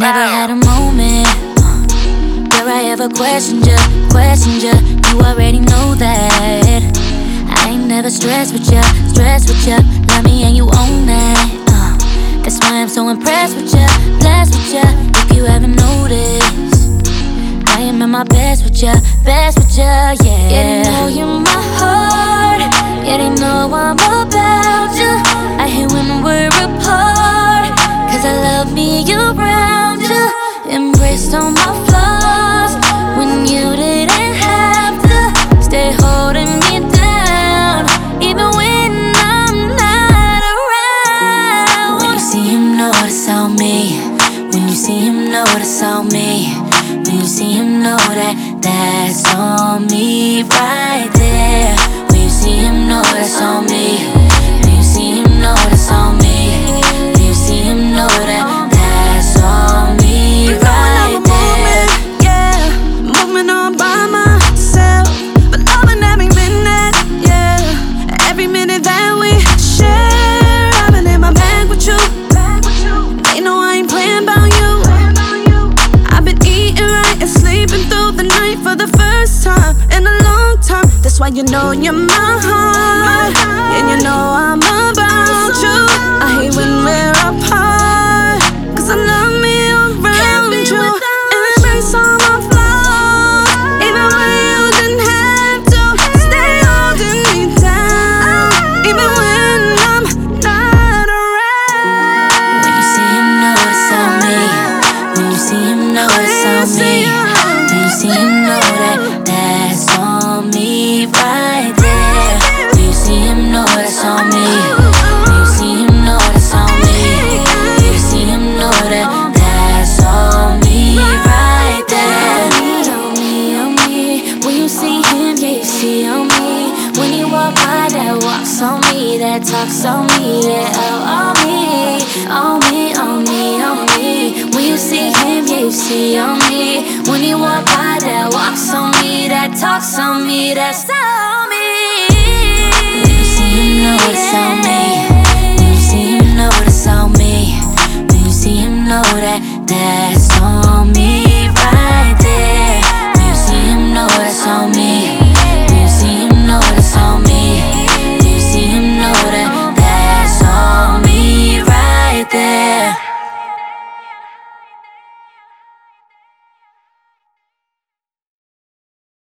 Never had a moment where I ever questioned ya. You already know that I ain't never stressed with ya. Love me and you own that. That's why I'm so impressed with ya, blessed with ya. If you haven't noticed, I am at my best with ya, yeah. Yeah, they know you're my heart. Yeah, they know I'm about ya. I hate when we're apart, cause I love me around ya. Embraced all my flaws when you didn't have to. Stay holding me down, even when I'm not around. When you see him, know it's on me. When you see him, know it's on me. When you see him, know that's on me right there. When you see him, know that's on me. When you see him, know that's on me. When you see him, know that's on me right there. Yeah, moving on by myself, but loving every minute, yeah. Every minute that we share, I've been in my bag with you. They know I ain't playing about you. I've been eating right and sleeping through the night for the first time in a long time. That's why you know you're my heart, and you know I'm about you. I hate when we're apart, cause I love me around you. Embrace all my flaws, even when you didn't have to. Stay holding me down, even when I'm not around. When you see him, know it's on me. When you see him, know it's on me. When you see him, know that's on me right there. When you see him, know that's on me. When you see him, know that's on me. When you see him, know that's on me right there. On me. When you see him, yeah, you see on me. When you walk by, that walks on me, that talks on me, yeah, on me. When you see him, yeah, you see on me. When you walk by, that walks on me, that talks on me, that's on me. When you see him, know it's on me. When you see him, know it's on me. When you see him, know that's on me.